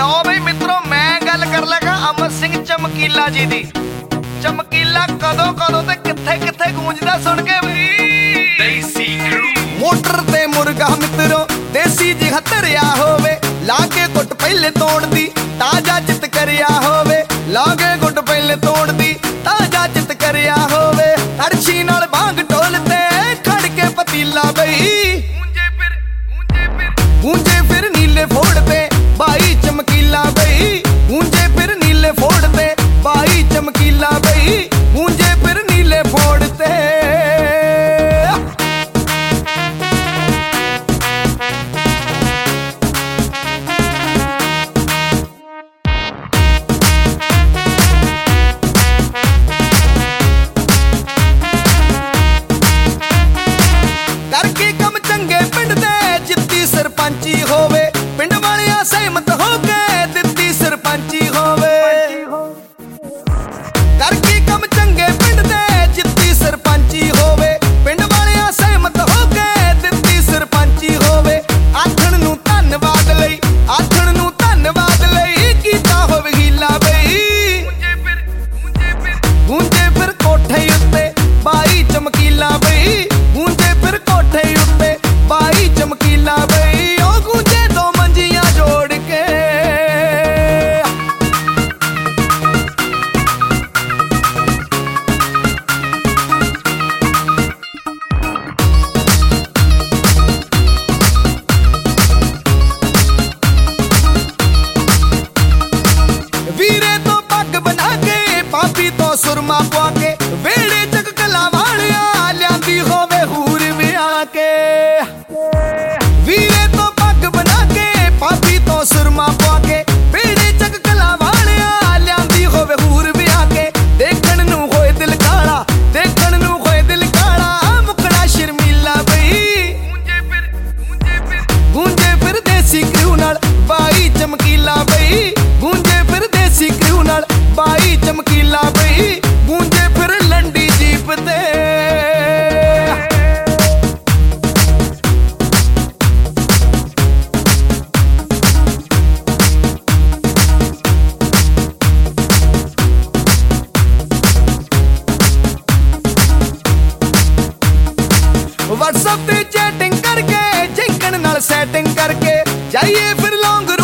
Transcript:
लो बई मित्रों, मैं गल कर लगा अमर सिंह चमकीला जी दी। चमकीला कदों कदों ते किथे किथे गूंजदा सुन के बई। मोटर ते मुर्गा मित्रों देसी जी हतरिया होवे, लागे गुट पहले तोड़ दी ताजा चित करिया होवे। लागे गुट पहले तोड़ दी ताजा चित करिया होवे। अड़छी नाल भांग ढोलते खड़ के पतीला बई। गूंजे फिर नीले फोड़ते बाई चमकीला बई। गूंजे फिर नीले फोड़ते बाई चमकीला बई। गूंजे फिर नीले फोड़ते। करके कम चंगे पिंड दे जित्ती सरपंची होवे। पिंड वालियां सहमत हो के दित्ती सरपंची होवे। करके कम चंगे पिंड दे जित्ती सरपंची होवे। पिंड वालियां सहमत हो के दित्ती सरपंची होवे। आखण नूं धन्नवाद लई, आखण नूं धन्नवाद लई कीता होवे हीला बई। गूंजे फिर कोठे उत्ते बाई चमकीला बई। गूंजे फिर कोठे उत्ते बाई चमकीला बई। ओ गूंजे दो मंजियां जोड़ के। वीरे तो पग बना के पापी तो सुरमा पवा के। वेड़े जग कला वालिया लियांदी होवे हूर विआह के। वीरे तो पग बना के पापी तो सुरमा पवा के। वेड़े जग कला वालिया लियांदी होवे हूर विआह के। देखण नूं होए दिल काला, देखण नूं होए दिल काला मुकड़ा शर्मीला बई। गूंजे फिर देसी क्रू नाल बाई चमकीला बई। गूंजे फिर देसी क्रू नाल बाई चमकीला बई। गूंजे फिर लंडी जीप ते। व्हाट्सएप ते चैटिंग करके जिंकण नाल सैटिंग करके जाइए फिर लॉन्ग